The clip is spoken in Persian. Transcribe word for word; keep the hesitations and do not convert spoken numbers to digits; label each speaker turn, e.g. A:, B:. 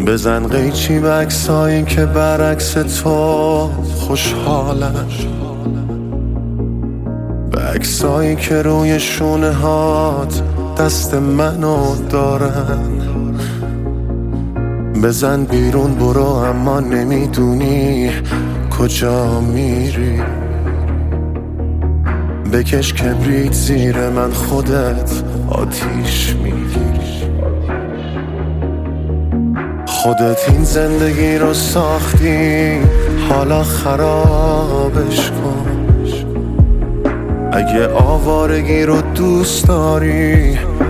A: بزن قیچی به عکسایی که برعکس تو خوشحالن، به عکسایی که روی شونه هات دست منو دارن. بزن بیرون برو اما نمیدونی کجا میری، بکش کبریت زیر من خودت آتیش میگیری. خودت این زندگی رو ساختی حالا خرابش کن. اگه آوارگی رو دوست داری